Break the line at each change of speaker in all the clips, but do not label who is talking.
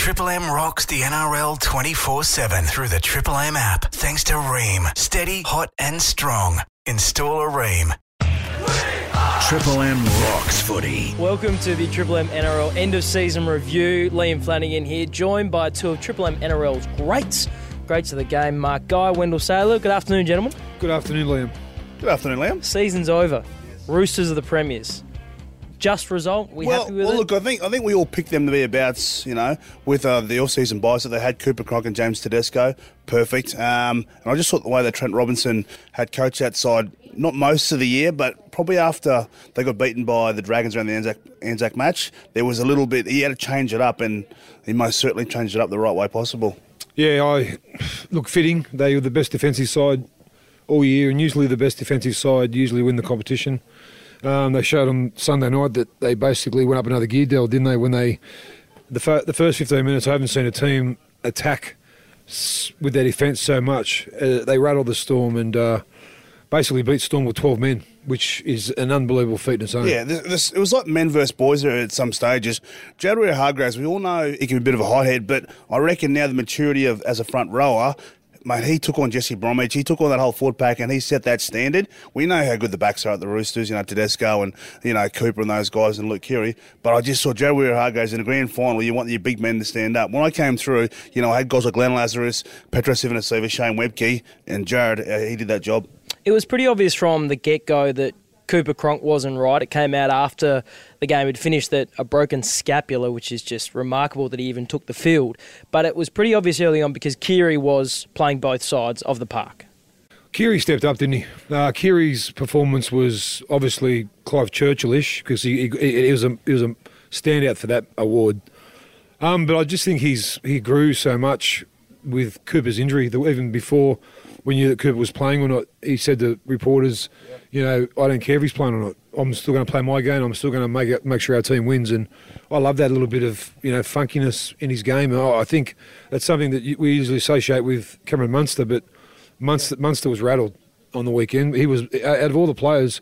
Triple M rocks the NRL 24/7 through the Triple M app. Thanks to Ream. Steady, hot and strong. Install a Ream. Triple M rocks footy.
Welcome to the Triple M NRL end of season review. Liam Flanagan here, joined by two of Triple M NRL's greats of the game, Mark Guy, Wendell Saylor. Good afternoon, gentlemen.
Good afternoon, Liam.
Good afternoon, Liam.
Season's over. Roosters are the premiers. Just result? We happy with it?
Look, I think we all picked them to be about, with the off-season buys that they had, Cooper Cronk and James Tedesco, perfect. And I just thought the way that Trent Robinson had coached that side, not most of the year, but probably after they got beaten by the Dragons around the Anzac match, there was a little bit, he had to change it up, and he most certainly changed it up the right way possible.
Yeah, fitting. They were the best defensive side all year, and usually the best defensive side usually win the competition. They showed on Sunday night that they basically went up another gear, didn't they? When the first 15 minutes, I haven't seen a team attack with their defence so much. They rattled the Storm and basically beat Storm with 12 men, which is an unbelievable feat in its own.
Yeah, it was like men versus boys there at some stages. Jared Waerea-Hargreaves, we all know he can be a bit of a hothead, but I reckon now the maturity as a front rower, mate, he took on Jesse Bromwich, he took on that whole forward pack, and he set that standard. We know how good the backs are at the Roosters, Tedesco and, Cooper and those guys and Luke Keary. But I just saw Jared Waerea-Hargreaves in the grand final, you want your big men to stand up. When I came through, I had guys like Glenn Lazarus, Petro Sivanasiva, Shane Webke, and Jared, he did that job.
It was pretty obvious from the get-go that Cooper Cronk wasn't right. It came out after the game had finished that a broken scapula, which is just remarkable that he even took the field. But it was pretty obvious early on because Keary was playing both sides of the park.
Keary stepped up, didn't he? Keary's performance was obviously Clive Churchill-ish because he was a standout for that award. But I just think he grew so much with Cooper's injury that even before, when you knew that Cooper was playing or not, he said to reporters, I don't care if he's playing or not. I'm still going to play my game. I'm still going to make sure our team wins. And I love that little bit of, funkiness in his game. And I think that's something that we usually associate with Cameron Munster, but Munster was rattled on the weekend. He was, out of all the players,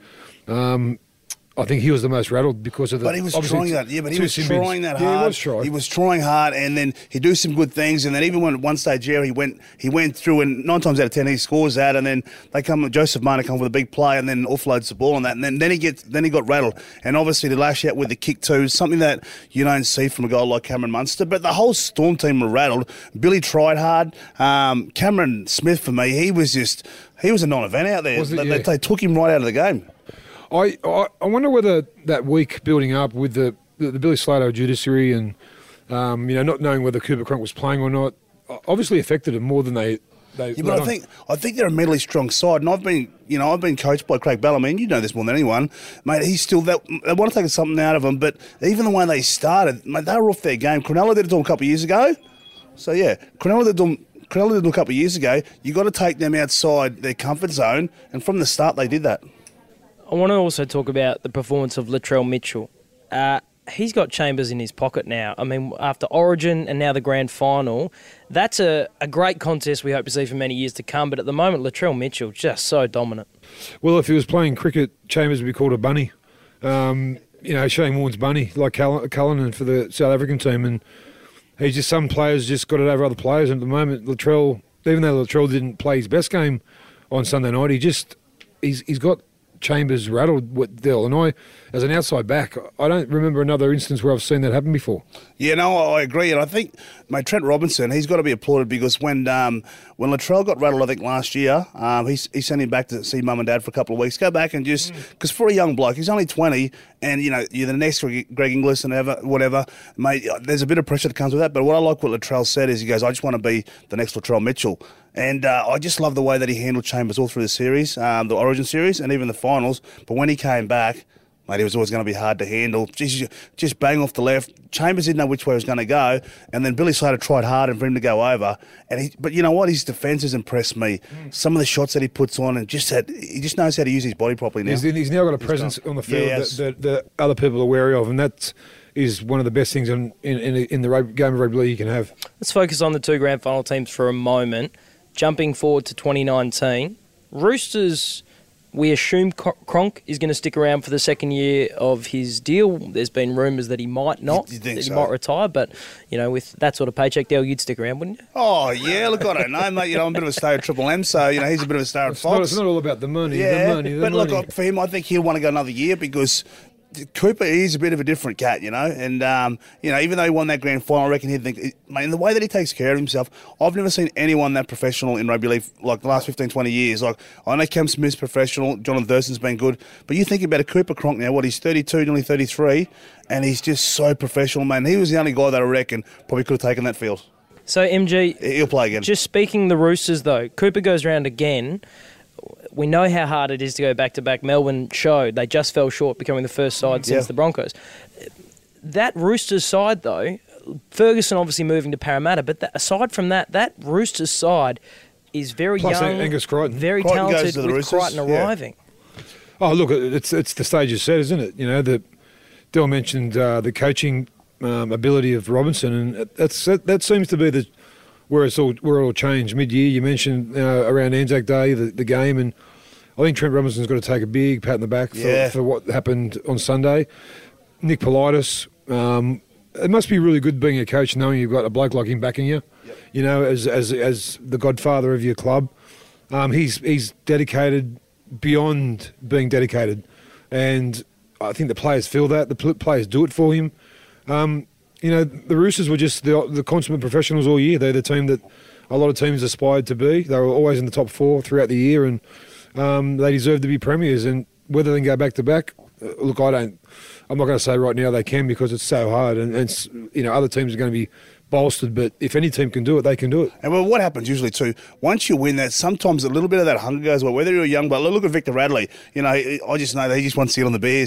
I think he was the most rattled because of the...
But he was trying that, but he was trying that hard.
Yeah, he was trying.
He was trying hard, and then he'd do some good things, and then even when at one stage, he went through, and 9 times out of 10 he scores that, and then Joseph Marner comes with a big play, and then offloads the ball on that, and then he got rattled, and obviously the lash out with the kick too, something that you don't see from a guy like Cameron Munster, but the whole Storm team were rattled. Billy tried hard. Cameron Smith, for me, he was a non-event out there. They took him right out of the game.
I wonder whether that week building up with the Billy Slater judiciary and not knowing whether Cooper Cronk was playing or not obviously affected them more than they.
Yeah, but I think they're a mentally strong side, and I've been coached by Craig Bellamy, and you know this more than anyone, mate. He's still that they want to take something out of him, but even the way they started, mate, they were off their game. Cronulla did it to them a couple of years ago, so yeah, Cronulla did it to them a couple of years ago. You got to take them outside their comfort zone, and from the start they did that.
I want to also talk about the performance of Latrell Mitchell. He's got Chambers in his pocket now. I mean, after Origin and now the grand final, that's a great contest we hope to see for many years to come. But at the moment, Latrell Mitchell just so dominant.
Well, if he was playing cricket, Chambers would be called a bunny. Shane Warne's bunny, like Cullinan for the South African team. And he's just, some players just got it over other players. And at the moment, Latrell, even though Latrell didn't play his best game on Sunday night, he's got Chambers rattled with Dell, and I, as an outside back, I don't remember another instance where I've seen that happen before.
Yeah, no, I agree, and I think, mate, Trent Robinson, he's got to be applauded because when Latrell got rattled, I think last year, he sent him back to see mum and dad for a couple of weeks. Go back and just because for a young bloke, he's only 20, and you're the next Greg Inglis and whatever, mate. There's a bit of pressure that comes with that. But what I like what Latrell said is he goes, I just want to be the next Latrell Mitchell. And I just love the way that he handled Chambers all through the series, the Origin series, and even the finals. But when he came back, mate, he was always going to be hard to handle. Just bang off the left. Chambers didn't know which way he was going to go, and then Billy Slater tried hard for him to go over. But you know what? His defence has impressed me. Some of the shots that he puts on, and he just knows how to use his body properly now.
He's now got a presence on the field that other people are wary of, and that is one of the best things in the game of rugby league you can have.
Let's focus on the two grand final teams for a moment. Jumping forward to 2019, Roosters We assume Cronk is going to stick around for the second year of his deal. There's been rumours that he might not,
You think
that he
so?
might retire, but, with that sort of paycheck deal, you'd stick around, wouldn't you?
Oh, yeah, look, I don't know, mate. I'm a bit of a star at Triple M, so, he's a bit of a star at Fox.
It's not all about the money.
Yeah,
the money.
but look, for him, I think he'll want to go another year because Cooper is a bit of a different cat, and even though he won that grand final, I reckon he'd think, mate, in the way that he takes care of himself, I've never seen anyone that professional in rugby league like the last 15, 20 years. Like, I know Cam Smith's professional, Jonathan Thurston's been good, but you think about a Cooper Cronk now, he's 32, nearly 33, and he's just so professional, man. He was the only guy that I reckon probably could have taken that field.
So, MG,
He'll play again.
just speaking the Roosters, though, Cooper goes round again. We know how hard it is to go back-to-back. Melbourne showed they just fell short, becoming the first side since the Broncos. That Roosters side, though, Ferguson obviously moving to Parramatta, but aside from that Roosters side is very
Plus
young,
Angus Crichton.
very
Crichton goes
talented,
to the
with
Roosters,
Crichton
yeah.
arriving.
Oh, look, it's the stage is set, isn't it? Del mentioned the coaching ability of Robinson, and that seems to be where it all changed mid-year. You mentioned around Anzac Day the game, and I think Trent Robinson's got to take a big pat on the back for what happened on Sunday. Nick Politis, it must be really good being a coach knowing you've got a bloke like him backing you. Yep. As the godfather of your club, he's dedicated beyond being dedicated, and I think the players feel that. The players do it for him. The Roosters were just the consummate professionals all year. They're the team that a lot of teams aspired to be. They were always in the top four throughout the year, and they deserve to be premiers. And whether they can go back to back, look, I'm not going to say right now they can because it's so hard, and other teams are going to be bolstered. But if any team can do it, they can do it.
And well, what happens usually too, once you win that, sometimes a little bit of that hunger goes away. Whether you're a young bloke, look at Victor Radley. I just know that he just wants to sit on the beers,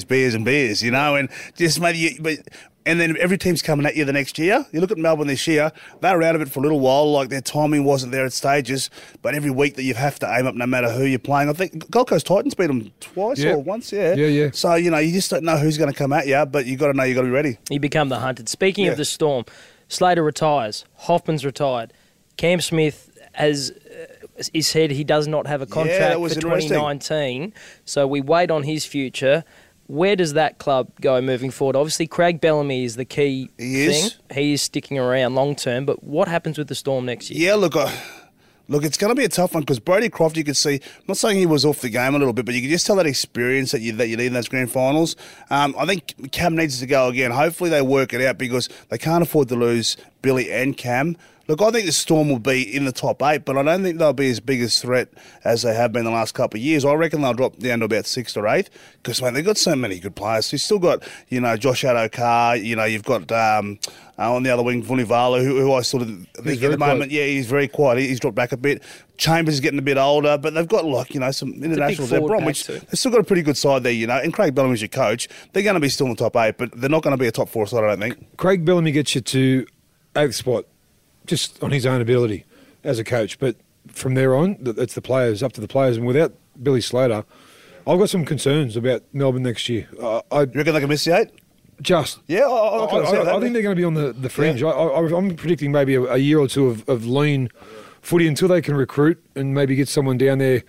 and just maybe. And then every team's coming at you the next year. You look at Melbourne this year, they were out of it for a little while, like their timing wasn't there at stages, but every week that you have to aim up no matter who you're playing. I think Gold Coast Titans beat them twice or once,
Yeah.
So, you just don't know who's going to come at you, but you got to know you got to be ready.
You become the hunted. Speaking of the Storm, Slater retires, Hoffman's retired, Cam Smith has said he does not have a contract for 2019, so we wait on his future. Where does that club go moving forward? Obviously, Craig Bellamy is the key thing. He is sticking around long term, but what happens with the Storm next year?
Yeah, look, it's going to be a tough one because Brodie Croft, you could see, I'm not saying he was off the game a little bit, but you could just tell that experience that you need in those grand finals. I think Cam needs to go again. Hopefully they work it out because they can't afford to lose Billy and Cam. Look, I think the Storm will be in the top 8, but I don't think they'll be as big a threat as they have been the last couple of years. I reckon they'll drop down to about 6th or 8th because, man, they've got so many good players. You've still got, Josh Addo-Carr, you've got on the other wing, Vunivalu, who I sort of think at the moment, he's very quiet. He's dropped back a bit. Chambers is getting a bit older, but they've got, some internationals there. They've still got a pretty good side there, and Craig Bellamy's your coach. They're going to be still in the top 8, but they're not going to be a top 4 side, I don't think.
Craig Bellamy gets you to 8th spot just on his own ability as a coach, but from there on, it's the players, up to the players, and without Billy Slater, I've got some concerns about Melbourne next year.
You reckon they can miss the 8?
Just.
Yeah, I
think they're going to be on the fringe. Yeah. I'm predicting maybe a year or two of lean footy until they can recruit and maybe get someone down there,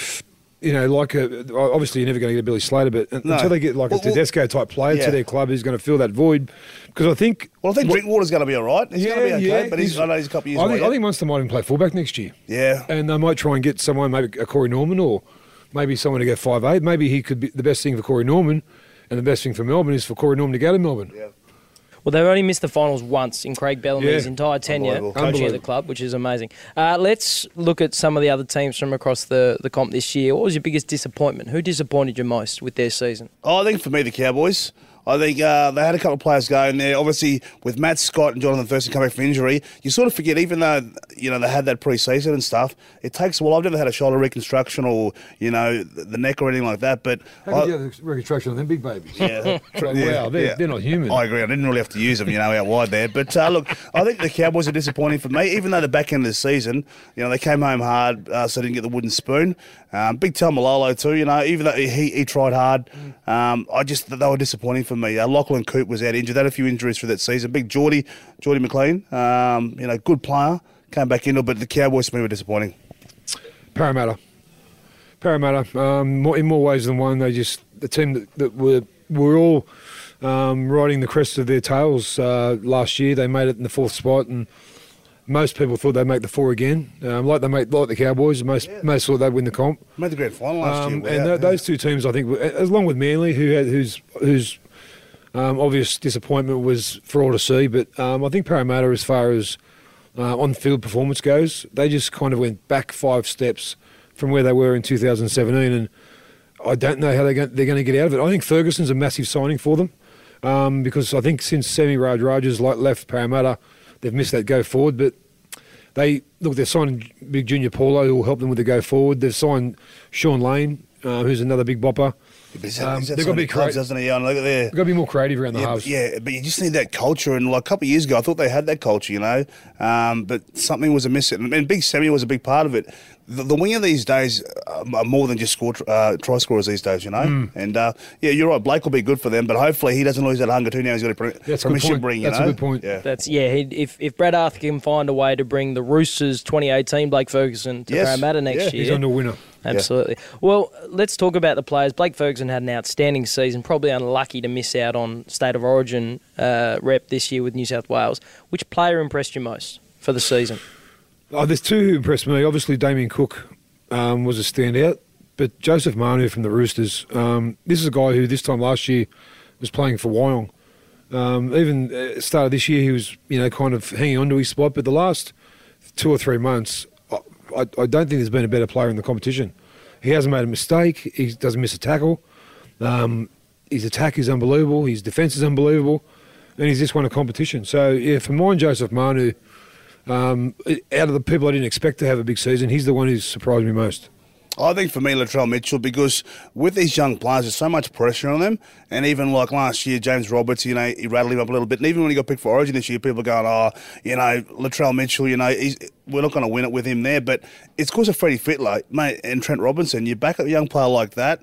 obviously you're never going to get a Billy Slater, but until they get a Tedesco-type player to their club who's going to fill that void. Because I think
Drinkwater's going to be all right. He's going to be okay, but I know he's a couple of years away.
I think Munster might even play fullback next year.
Yeah.
And they might try and get someone, maybe a Corey Norman or maybe someone to go 5'8". Maybe he could be the best thing for Corey Norman, and the best thing for Melbourne is for Corey Norman to go to Melbourne.
Yeah.
Well, they've only missed the finals once in Craig Bellamy's entire tenure coaching at the club, which is amazing. Let's look at some of the other teams from across the comp this year. What was your biggest disappointment? Who disappointed you most with their season?
I think for me, the Cowboys. I think they had a couple of players go in there. Obviously, with Matt Scott and Jonathan Thurston coming back from injury, you sort of forget, even though they had that pre-season and stuff, it takes a while. I've never had a shoulder reconstruction or the neck or anything like that. But
how could you have reconstruction on them big babies?
Yeah,
wow, they're not human.
I agree. I didn't really have to use them, out wide there. But look, I think the Cowboys are disappointing for me. Even though the back end of the season, they came home hard, so they didn't get the wooden spoon. Big Tal Malolo too. Even though he tried hard, they were disappointing for me. Lachlan Coote was out injured. They had a few injuries for that season. Big Geordie McLean, good player, came back into it, but the Cowboys for me were disappointing.
Parramatta. Parramatta, in more ways than one. The team that were all riding the crest of their tails last year. They made it in the 4th spot, and most people thought they'd make the 4 again. Like the Cowboys, most thought they'd win the comp.
Made the grand final last year.
And those two teams, I think, along with Manly, whose obvious disappointment was for all to see. But I think Parramatta, as far as on-field performance goes, they just kind of went back 5 steps from where they were in 2017, and I don't know how they're going to get out of it. I think Ferguson's a massive signing for them because I think since Sammy Raja's left Parramatta, they've missed that go forward. But they're signing Big Junior Paulo, who will help them with the go forward. They've signed Sean Lane, who's another big bopper.
They've got to be creative, doesn't he? Look at there.
They've got to be more creative around the halves.
Yeah, but you just need that culture. And like a couple of years ago, I thought they had that culture, but something was amiss. And Big Sammy was a big part of it. The winger these days are more than just try scorers these days, And you're right. Blake will be good for them, but hopefully he doesn't lose that hunger too. Now he's got a premiership ring.
That's a good point.
Yeah.
If Brad Arthur can find a way to bring the Roosters 2018 Blake Ferguson to Parramatta next year,
he's on the winner.
Absolutely. Yeah. Well, let's talk about the players. Blake Ferguson had an outstanding season, probably unlucky to miss out on State of Origin rep this year with New South Wales. Which player impressed you most for the season?
There's two who impressed me. Obviously, Damien Cook was a standout, but Joseph Manu from the Roosters. This is a guy who this time last year was playing for Wyong. Even start of this year, he was kind of hanging on to his spot, but the last 2 or 3 months, I don't think there's been a better player in the competition. He hasn't made a mistake. He doesn't miss a tackle. His attack is unbelievable. His defence is unbelievable. And he's just won a competition. So, for mine, Joseph Manu, out of the people I didn't expect to have a big season, he's the one who's surprised me most.
I think for me, Latrell Mitchell, because with these young players, there's so much pressure on them. And even like last year, James Roberts, he rattled him up a little bit. And even when he got picked for Origin this year, people are going, Latrell Mitchell, we're not going to win it with him there. But it's because of Freddie Fittler, mate, and Trent Robinson. You back up a young player like that.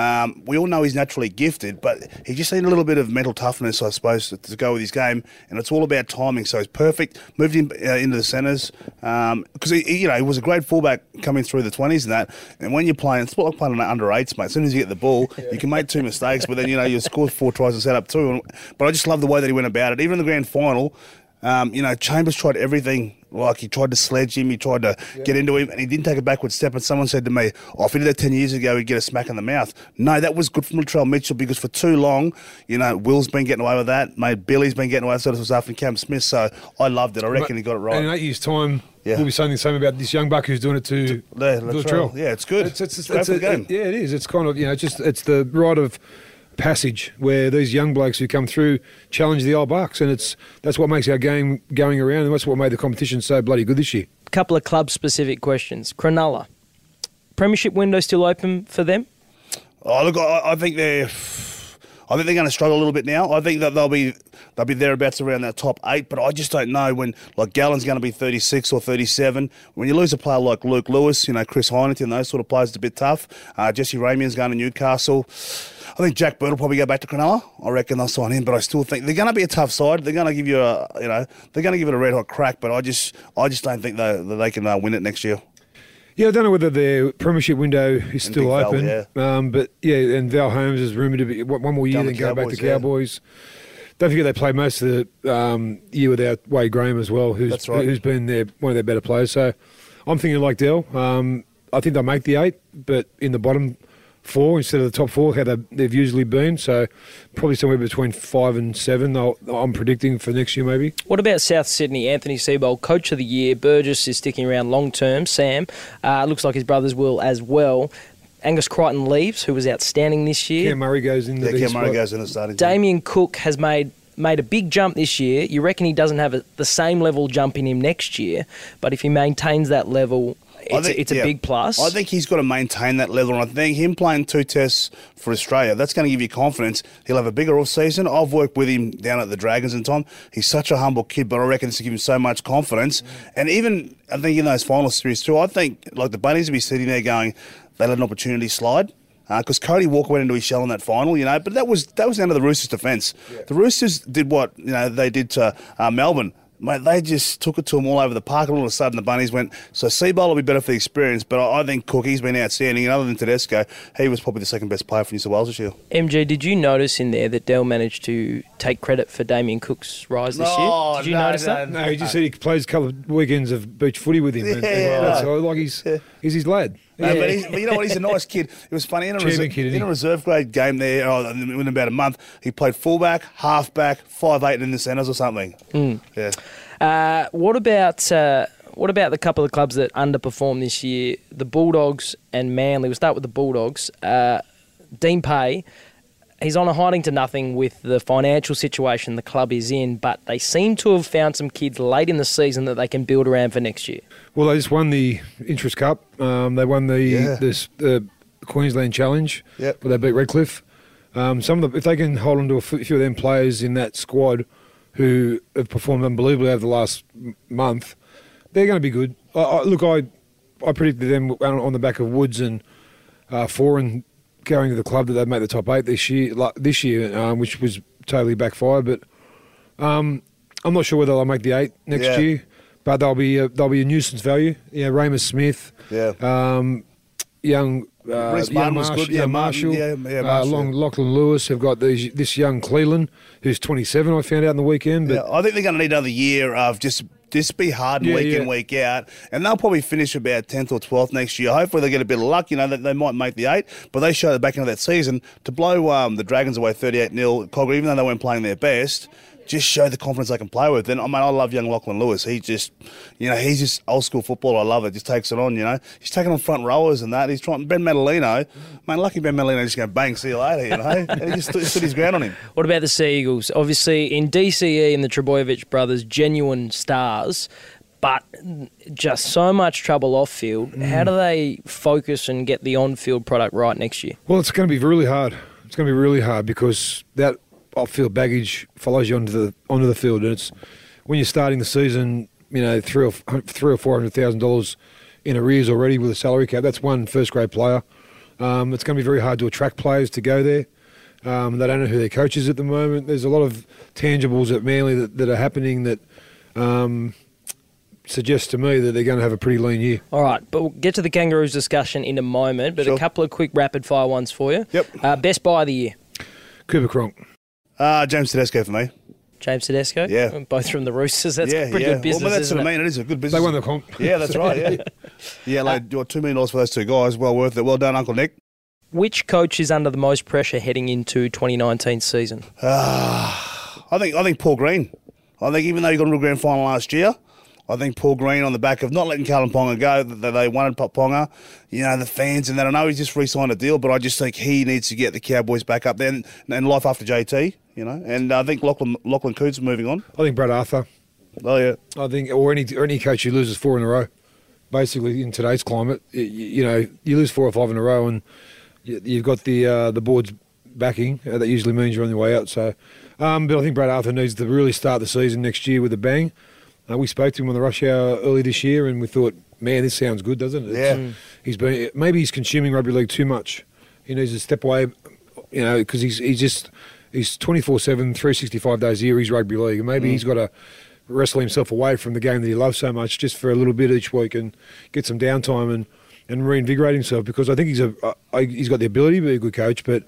We all know he's naturally gifted, but he just needed a little bit of mental toughness, I suppose, to go with his game. And it's all about timing. So he's perfect. Moved him into the centres because he was a great fullback coming through the 20s and that. And when you're playing, it's like playing under 8s, mate. As soon as you get the ball, you can make 2 mistakes, but then you score 4 tries and set up 2. But I just love the way that he went about it. Even in the grand final, Chambers tried everything. Like he tried to sledge him, he tried to get into him, and he didn't take a backward step. And someone said to me, if he did that 10 years ago, he'd get a smack in the mouth. No, that was good from Latrell Mitchell because for too long, Will's been getting away with that. Mate, Billy's been getting away with that. It was after Cam Smith, so I loved it. I reckon he got it right.
And in 8 years' time, we'll be saying the same about this young buck who's doing it to Latrell.
Yeah, it's good.
It's
great for the game.
Yeah, it is. It's kind of, it's the rite of passage where these young blokes who come through challenge the old bucks, and that's what makes our game going around, and that's what made the competition so bloody good this year.
A couple of club-specific questions. Cronulla, premiership window still open for them?
Oh, look, I think they're going to struggle a little bit now. I think that they'll be thereabouts around that top 8, but I just don't know when, like, Gallen's going to be 36 or 37. When you lose a player like Luke Lewis, Chris Heineken, those sort of players, it's a bit tough. Jesse Ramian's going to Newcastle. I think Jack Bird will probably go back to Cronulla. I reckon they'll sign him, but I still think they're going to be a tough side. They're going to give you they're going to give it a red hot crack, but I just don't think they can win it next year.
Yeah, I don't know whether their premiership window is still open. But and Val Holmes is rumoured to be one more year, then go back to Cowboys. Don't forget they played most of the year without Wade Graham as well, who's been one of their better players. So I'm thinking like Dell. I think they'll make the 8, but in the bottom 4 instead of the top 4, how they've usually been. So probably somewhere between 5 and 7. I'm predicting for next year maybe.
What about South Sydney? Anthony Seibold, Coach of the Year. Burgess is sticking around long term. Sam, looks like his brothers will as well. Angus Crichton leaves, who was outstanding this year.
Cam Murray goes in.
Cam Murray goes in the starting.
Damien Cook has made a big jump this year. You reckon he doesn't have the same level jump in him next year, but if he maintains that level, it's a big plus.
I think he's got to maintain that level, and I think him playing 2 tests for Australia, that's going to give you confidence. He'll have a bigger off-season. I've worked with him down at the Dragons and Tom. He's such a humble kid, but I reckon it's to give him so much confidence. And even, I think in those final series too, I think like the Bunnies will be sitting there going, they let an opportunity slide. Because Cody Walker went into his shell in that final, but that was down to the Roosters' defence. Yeah. The Roosters did what they did to Melbourne. Mate, they just took it to him all over the park, and all of a sudden the Bunnies went, so Seabold will be better for the experience, but I think Cook, he's been outstanding, and other than Tedesco, he was probably the second best player for New South Wales this year.
MG, did you notice in there that Dell managed to take credit for Damien Cook's rise this year? Did you notice that?
No, he just said he plays a couple of weekends of beach footy with him. He's his lad.
No, but you know what? He's a nice kid. It was funny in a reserve grade game there. In about a month, he played fullback, halfback, 5'8" in the centres or something. Yeah.
What about the couple of clubs that underperformed this year? The Bulldogs and Manly. We'll start with the Bulldogs. Dean Pay. He's on a hiding to nothing with the financial situation the club is in, but they seem to have found some kids late in the season that they can build around for next year.
Well, they just won the Interest Cup. They won the Queensland Challenge.
Yep.
Where they beat Redcliffe. If they can hold on to a few of them players in that squad who have performed unbelievably over the last month, they're going to be good. I predicted them on the back of Woods and Foran going to the club that they'd make the top 8 this year, which was totally backfired. But I'm not sure whether they'll make the 8 next year. But they'll be a nuisance value. Yeah, Ramus Smith.
Yeah.
Young
Martin was good. Yeah,
Marshall.
Marshall.
Lachlan Lewis have got this young Cleland who's 27. I found out in the weekend. But
I think they're going to need another year of just be hard week in, week out, and they'll probably finish about 10th or 12th next year. Hopefully they get a bit of luck, they might make the 8, but they showed the back end of that season to blow the Dragons away 38-0 at Cogger, even though they weren't playing their best. Just show the confidence they can play with. And I love young Lachlan Lewis. He just, he's just old school football. I love it. Just takes it on. He's taking on front rowers and that. He's trying. Ben Madalino, lucky Ben Madalino just going bang, see you later. And he just stood his ground on him.
What about the Sea Eagles? Obviously, in DCE and the Trebojevic brothers, genuine stars, but just so much trouble off field. How do they focus and get the on field product right next year?
Well, it's going to be really hard. It's going to be really hard because that off-field baggage follows you onto the field, and it's when you're starting the season, $300,000 or $400,000 in arrears already with a salary cap. That's one first-grade player. It's going to be very hard to attract players to go there. They don't know who their coach is at the moment. There's a lot of tangibles at Manly that are happening that suggest to me that they're going to have a pretty lean year.
All right, but we'll get to the Kangaroos discussion in a moment, but
Sure.
A couple of quick rapid-fire ones for you.
Yep.
Best buy of the year?
Cooper Cronk.
James Tedesco for me.
James Tedesco?
Yeah.
Both from the Roosters. That's pretty good business,
Well, that's
isn't
what I
it?
mean. It is a good business.
They won the comp.
Yeah, that's right, yeah. $2 million for those two guys. Well worth it. Well done, Uncle Nick.
Which coach is under the most pressure heading into 2019 season?
I think Paul Green. I think even though he got into a grand final last year, I think Paul Green on the back of not letting Carlin Ponga go, that they wanted Ponga, the fans and that. I know he's just re-signed a deal, but I just think he needs to get the Cowboys back up there and life after JT, And I think Lachlan Coote's moving on.
I think Brad Arthur.
Oh, yeah.
I think, or any coach who loses 4 in a row, basically in today's climate, you lose 4 or 5 in a row, and you've got the board's backing. That usually means you're on your way out. So, but I think Brad Arthur needs to really start the season next year with a bang. We spoke to him on the rush hour early this year, and we thought, man, this sounds good, doesn't it?
Yeah.
Maybe he's consuming rugby league too much. He needs to step away, because he's 24/7, 365 days a year. He's rugby league, and maybe he's got to wrestle himself away from the game that he loves so much, just for a little bit each week, and get some downtime and reinvigorate himself. Because I think he's got the ability to be a good coach, but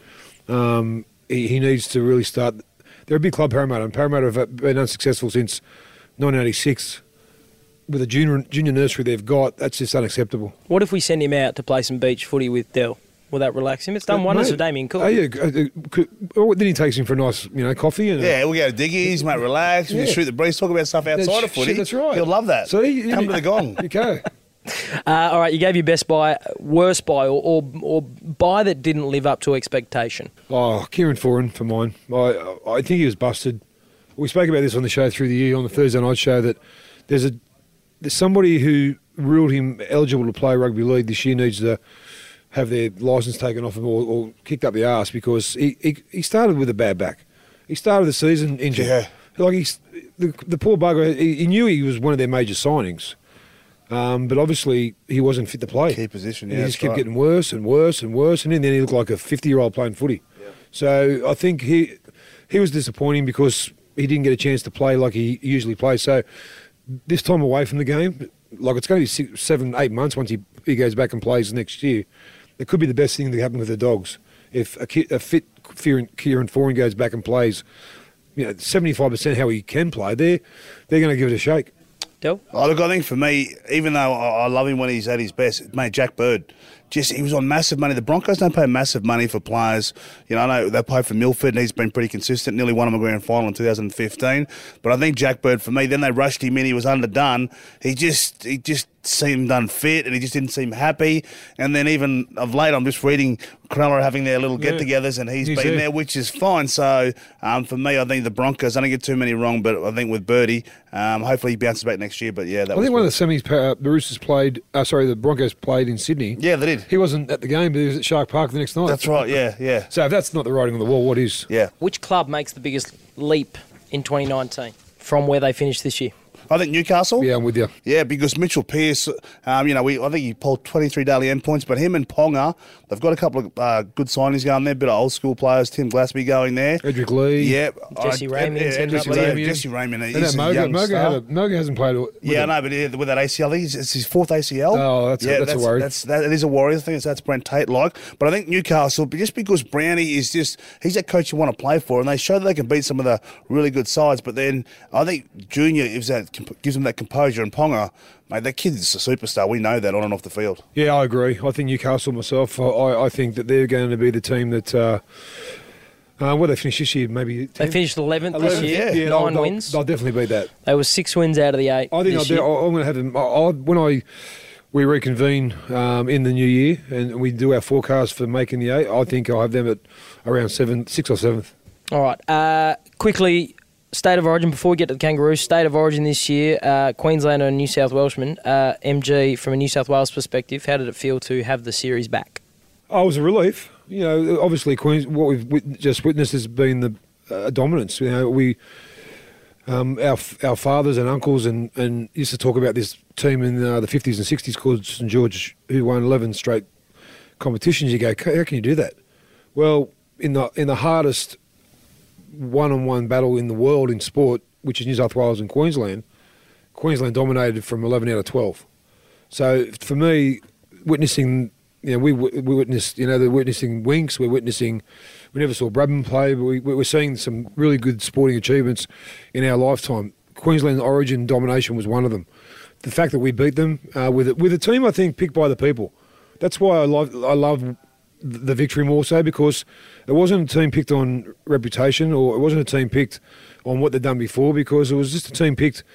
he needs to really start. They're a big club, Parramatta, and Parramatta have been unsuccessful since 1986. With the junior nursery they've got, that's just unacceptable.
What if we send him out to play some beach footy with Dell? Will that relax him? It's done wonders for Damien Cook.
Oh, yeah. Then he takes him for a nice, coffee. And
we'll go to Diggies, mate, relax. We just shoot the breeze, talk about stuff outside of footy.
That's right.
He'll love that.
So
come to the gong.
Okay.
All right, you gave your best buy, worst buy, or buy that didn't live up to expectation.
Oh, Kieran Foran for mine. I think he was busted. We spoke about this on the show through the year, on the Thursday night show, that there's somebody who ruled him eligible to play rugby league this year needs to have their licence taken off him or kicked up the arse, because he started with a bad back. He started the season injured.
Yeah.
Like the poor bugger, he knew he was one of their major signings. But obviously he wasn't fit to play.
Key position,
He just kept getting worse and worse and worse, and then he looked like a 50-year-old playing footy. Yeah. So I think he was disappointing because he didn't get a chance to play like he usually plays. So this time away from the game, like it's going to be 7, 8 months once he goes back and plays next year. It could be the best thing to happen with the Dogs. If a fit Kieran Foran goes back and plays, 75% how he can play, they're going to give it a shake.
Del?
Oh, look, I think for me, even though I love him when he's at his best, mate, Jack Bird, he was on massive money. The Broncos don't pay massive money for players. I know they pay for Milford, and he's been pretty consistent. Nearly won him a grand final in 2015. But I think Jack Bird, for me, then they rushed him in. He was underdone. He just seemed unfit, and he just didn't seem happy. And then even of late, I'm just reading Cronulla having their little get-togethers, and he's been there, which is fine. So for me, I think the Broncos, I don't get too many wrong, but I think with Birdie, hopefully he bounces back next year. But yeah,
I think one of the semis the Roosters played, the Broncos played in Sydney.
Yeah, they did.
He wasn't at the game, but he was at Shark Park the next night.
That's right, yeah.
So if that's not the writing on the wall, what is?
Yeah.
Which club makes the biggest leap in 2019 from where they finished this year?
I think Newcastle.
Yeah, I'm with you.
Yeah, because Mitchell Pearce, I think he pulled 23 daily endpoints, but him and Ponga, they've got a couple of good signings going there, bit of old school players, Tim Glasby going there.
Edric Lee.
Yeah.
Jesse Raymond.
Jesse Raymond. He's a young star.
Moga hasn't played.
Yeah, no, but with that ACL, I think it's his fourth ACL.
Oh, that's a worry.
That is a worry. I think that's Brent Tate like. But I think Newcastle, just because Brownie is he's that coach you want to play for, and they show that they can beat some of the really good sides. But then I think Junior gives them that composure, and Ponga, mate, that kid's a superstar. We know that on and off the field.
Yeah, I agree. I think Newcastle myself, I think that they're going to be the team that. What they finished this year? Maybe 10?
They finished 11th this year.
Yeah,
9 wins.
They'll definitely beat that.
They were 6 wins out of the 8.
I think I'm going to have them. When we reconvene in the new year and we do our forecast for making the 8, I think I'll have them at around 6th or 7th.
All right. Quickly, State of Origin, before we get to the Kangaroos, State of Origin this year, Queenslander and New South Welshman. MG, from a New South Wales perspective, how did it feel to have the series back?
Oh, it was a relief. Obviously, what we've just witnessed has been the dominance. Our fathers and uncles and used to talk about this team in the 50s and 60s called St George, who won 11 straight competitions. You go, how can you do that? Well, in the hardest one-on-one battle in the world in sport, which is New South Wales and Queensland dominated from 11 out of 12. So for me, witnessing, we witnessed, they're witnessing Winks, we never saw Bradman play, but we're seeing some really good sporting achievements in our lifetime. Queensland Origin domination was one of them. The fact that we beat them with a team, I think, picked by the people. That's why I love the victory more so, because it wasn't a team picked on reputation, or it wasn't a team picked on what they'd done before, because it was just a team picked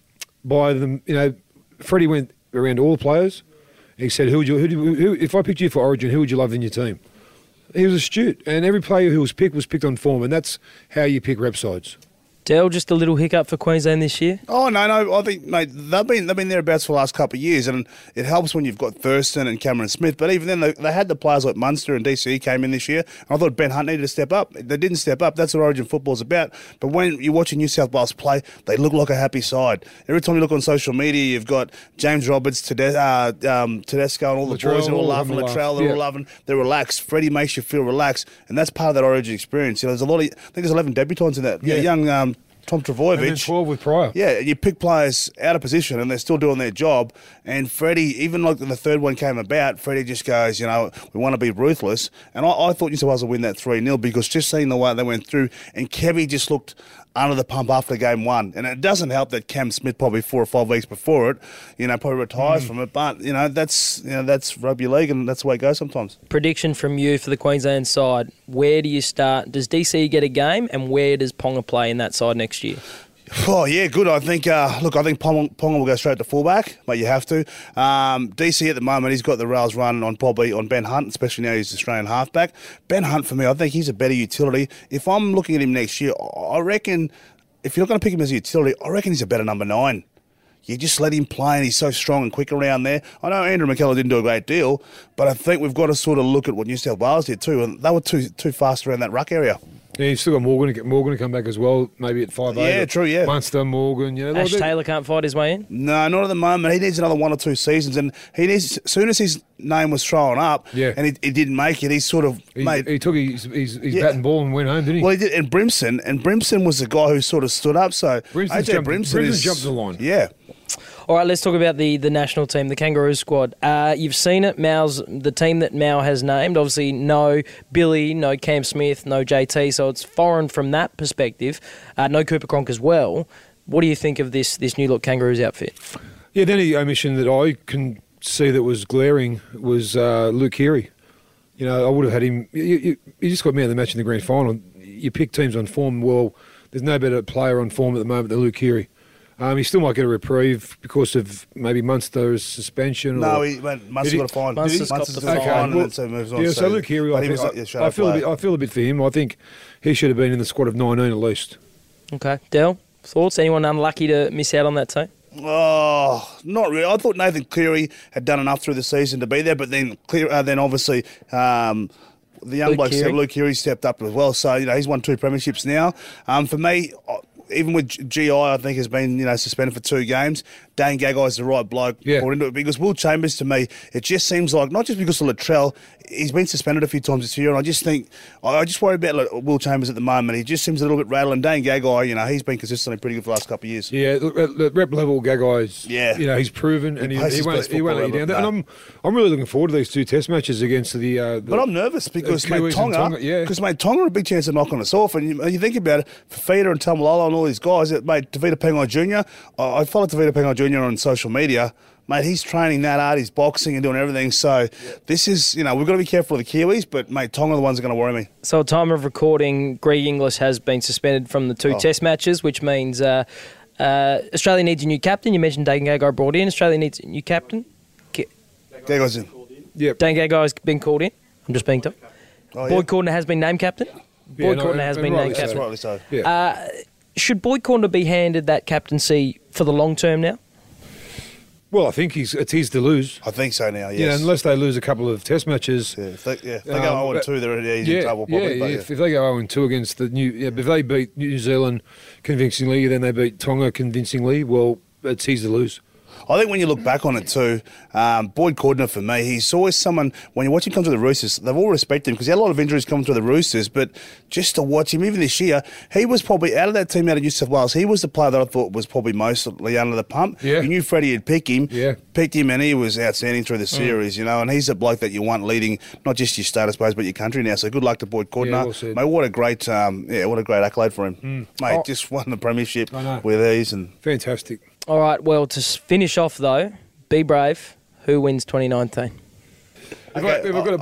by them. Freddie went around all the players. He said, who if I picked you for Origin, who would you love in your team? He was astute, and every player who was picked on form, and that's how you pick rep sides.
Dale, just a little hiccup for Queensland this year?
Oh, no. I think, mate, they've been thereabouts for the last couple of years, and it helps when you've got Thurston and Cameron Smith. But even then, they had the players like Munster and DCE came in this year. And I thought Ben Hunt needed to step up. They didn't step up. That's what Origin football's about. But when you're watching New South Wales play, they look like a happy side. Every time you look on social media, you've got James Roberts, Tedesco, and all the boys are all laughing. Latrell, they're all laughing. They're relaxed. Freddie makes you feel relaxed, and that's part of that Origin experience. There's a lot of, I think there's 11 debutants in that. Yeah. Young Tom Trbojevic.
And then 12 with Pryor.
Yeah, you pick players out of position and they're still doing their job. And Freddie, even like when the third one came about, Freddie just goes, we want to be ruthless. And I thought New South Wales would win that 3-0 because just seeing the way they went through, and Kevy just looked under the pump after game one. And it doesn't help that Cam Smith probably 4 or 5 weeks before it, probably retires from it. But, that's rugby league and that's the way it goes sometimes.
Prediction from you for the Queensland side. Where do you start? Does DC get a game, and where does Ponga play in that side next year?
Oh, yeah, good. I think, I think Ponga will go straight to fullback, but you have to. DC at the moment, he's got the rails running on Ben Hunt, especially now he's Australian halfback. Ben Hunt, for me, I think he's a better utility. If I'm looking at him next year, I reckon, if you're not going to pick him as a utility, I reckon he's a better number 9. You just let him play, and he's so strong and quick around there. I know Andrew McKellar didn't do a great deal, but I think we've got to sort of look at what New South Wales did too, and they were too fast around that ruck area.
Yeah, you've still got Morgan to come back as well, maybe at 5'8".
Yeah, true, yeah.
Munster, Morgan, yeah.
Ash Taylor can't fight his way in?
No, not at the moment. He needs another 1 or 2 seasons, and he needs. As soon as his name was thrown up,
Yeah.
and he didn't make it, he sort of
He took his bat and ball and went home, didn't he?
Well, he did, and Brimson was the guy who sort of stood up. So
Brimson's jumped the line.
Yeah.
All right, let's talk about the national team, the Kangaroo squad. You've seen it, the team that Mao has named. Obviously, no Billy, no Cam Smith, no JT, so it's foreign from that perspective. No Cooper Cronk as well. What do you think of this new look Kangaroos outfit?
Yeah, the only omission that I can see that was glaring was Luke Keary. You know, I would have had him. You just got me out of the match in the grand final. You pick teams on form. Well, there's no better player on form at the moment than Luke Keary. He still might get a reprieve because of maybe Munster's suspension.
No,
or
Munster got a fine.
Munster's got the fine.
and then so moves on.
Yeah, so Luke Keary, I feel a bit for him. I think he should have been in the squad of 19 at least.
Okay. Del, thoughts? Anyone unlucky to miss out on that team?
Oh, not really. I thought Nathan Cleary had done enough through the season to be there, but then obviously the young bloke Luke Keary stepped up as well. So he's won 2 premierships now. For me, even with GI, I think has been suspended for 2 games. Dane Gaggai's the right bloke brought into it, because Will Chambers, to me, it just seems like, not just because of Latrell, he's been suspended a few times this year, and I just worry about Will Chambers at the moment. He just seems a little bit rattled, and Dane Gaggai, he's been consistently pretty good for the last couple of years.
Yeah, the rep level Gaggai's, he's proven, and he won't let you down. And I'm really looking forward to these 2 test matches against the
but I'm nervous because, mate, Tonga are a big chance of knocking us off, and you think about it, Fafita and Tamalolo and all these guys, mate, Tavita Pengai Jr., I follow Tavita Pengai Jr. on social media. Mate, he's training that hard, he's boxing and doing everything. So this is, we've got to be careful of the Kiwis, but, mate, Tonga are the ones that are going to worry me.
So at time of recording, Greg Inglis has been suspended from the 2 test matches, which means Australia needs a new captain. You mentioned Dane Gaggai brought in. Australia needs a new captain.
Gaggai's in.
Yep.
Dane Gaggai's been called in. I'm just being told.
Oh,
Boyd Cordner has been named captain. Boyd Cordner has been named captain.
Rightly so.
Yeah.
Should Boyd Cordner be handed that captaincy for the long term now?
Well, I think it's his to lose.
I think so now, yes.
Yeah, unless they lose a couple of test matches.
Yeah, if they go 0-2, they're in trouble probably.
Yeah, if they go 0-2 against the if they beat New Zealand convincingly, then they beat Tonga convincingly, well, it's his to lose.
I think when you look back on it too, Boyd Cordner, for me, he's always someone, when you watch him come to the Roosters, they've all respected him because he had a lot of injuries coming to the Roosters, but just to watch him, even this year, he was probably, out of that team out of New South Wales, he was the player that I thought was probably mostly under the pump.
Yeah.
You knew Freddie had picked him, and he was outstanding through the series, and he's a bloke that you want leading not just your state, I suppose, but your country now. So good luck to Boyd Cordner.
Yeah,
mate, what a great accolade for him. Mate, just won the premiership with ease.
Fantastic.
All right, well, to finish off, though, be brave. Who wins 2019?
You've got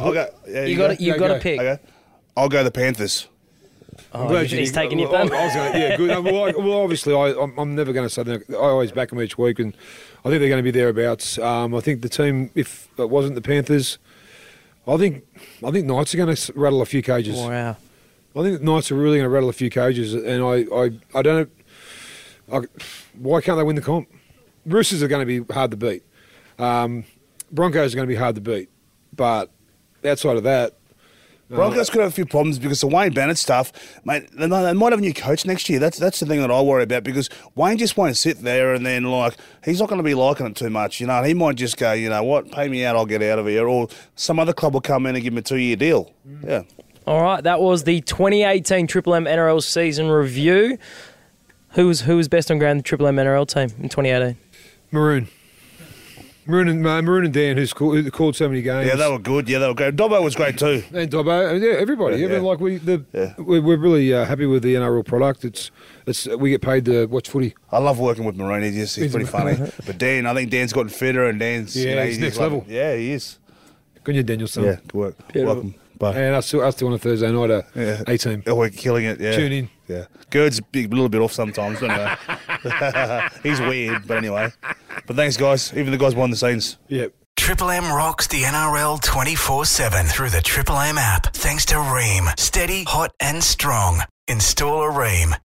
to pick.
Okay. I'll go the Panthers.
He's taking your thumb.
Good. Well, obviously, I'm never going to say that. I always back them each week, and I think they're going to be thereabouts. I think the team, if it wasn't the Panthers, I think Knights are going to rattle a few cages.
Wow.
I think the Knights are really going to rattle a few cages, and I don't know. Why can't they win the comp? Roosters are going to be hard to beat. Broncos are going to be hard to beat. But outside of that...
Broncos could have a few problems because the Wayne Bennett stuff, mate, they might have a new coach next year. That's the thing that I worry about because Wayne just won't sit there and then, he's not going to be liking it too much, and he might just go, you know what, pay me out, I'll get out of here. Or some other club will come in and give him a 2-year deal. Yeah.
All right, that was the 2018 Triple M NRL season review. Who was best on ground in the Triple M NRL team in 2018?
Maroon and Dan, who called so many games.
Yeah, they were good. Yeah, they were great. Dobbo was great too.
And Dobbo, everybody.
Yeah.
We're really happy with the NRL product. We get paid to watch footy.
I love working with Maroon. He's pretty funny. But Dan, I think Dan's gotten fitter, and Dan's
he's next level.
Yeah, he is.
Good on you, Danielson.
Yeah, good work.
Beautiful.
Welcome. Bye.
And us two on a Thursday night, A-team.
Oh, we're killing it. Yeah,
tune in.
Yeah, Gerd's a little bit off sometimes, but anyway. He's weird, but anyway. But thanks, guys. Even the guys behind the scenes.
Yep.
Triple M rocks the NRL 24/7 through the Triple M app. Thanks to Ream. Steady, hot and strong. Install a Ream.